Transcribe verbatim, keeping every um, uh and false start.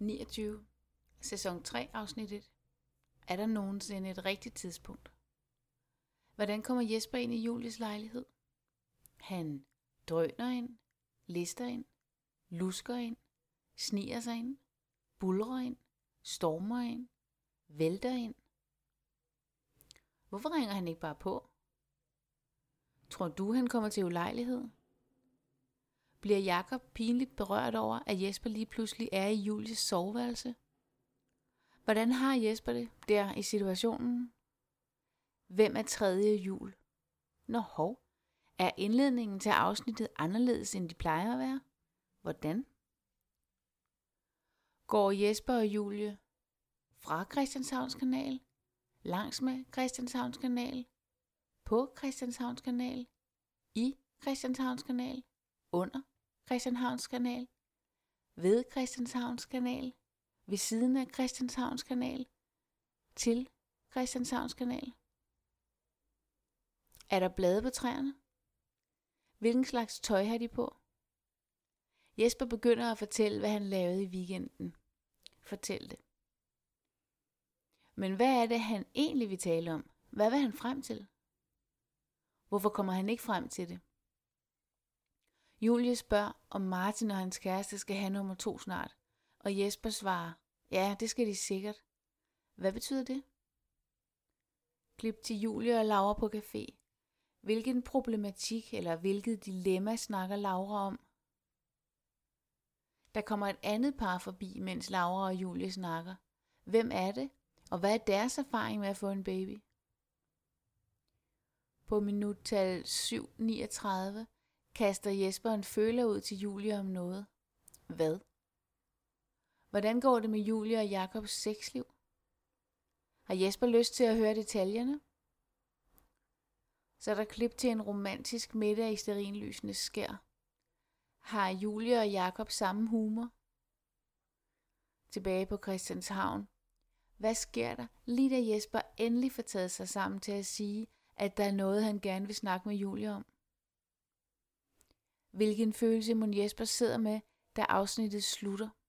niogtyve, sæson tre, afsnit et. Er der nogensinde et rigtigt tidspunkt? Hvordan kommer Jesper ind i Julies lejlighed? Han drøner ind, lister ind, lusker ind, sniger sig ind, buldrer ind, stormer ind, vælter ind. Hvorfor ringer han ikke bare på? Tror du, han kommer til ulejlighed? Bliver Jakob pinligt berørt over, at Jesper lige pludselig er i Julies soveværelse? Hvordan har Jesper det der i situationen? Hvem er tredje jul? Nå hov, er indledningen til afsnittet anderledes, end de plejer at være? Hvordan? Går Jesper og Julie fra Christianshavns Kanal, langs med Christianshavns Kanal, på Christianshavns Kanal, i Christianshavns Kanal, under Christianshavns Kanal, ved Christianshavns Kanal, ved siden af Christianshavns Kanal, til Christianshavns Kanal? Er der blade på træerne? Hvilken slags tøj har de på? Jesper begynder at fortælle, hvad han lavede i weekenden. Fortæl det. Men hvad er det, han egentlig vil tale om? Hvad vil han frem til? Hvorfor kommer han ikke frem til det? Julie spørger, om Martin og hans kæreste skal have nummer to snart, og Jesper svarer, ja, det skal de sikkert. Hvad betyder det? Klip til Julie og Laura på café. Hvilken problematik eller hvilket dilemma snakker Laura om? Der kommer et andet par forbi, mens Laura og Julie snakker. Hvem er det, og hvad er deres erfaring med at få en baby? På minuttal syv niogtredive kaster Jesper en føler ud til Julie om noget. Hvad? Hvordan går det med Julie og Jakobs sexliv? Har Jesper lyst til at høre detaljerne? Så er der klip til en romantisk middag i stearinlysende skær. Har Julie og Jakob samme humor? Tilbage på Christianshavn. Hvad sker der, lige da Jesper endelig får taget sig sammen til at sige, at der er noget, han gerne vil snakke med Julie om? Hvilken følelse mon Jesper sidder med, da afsnittet slutter?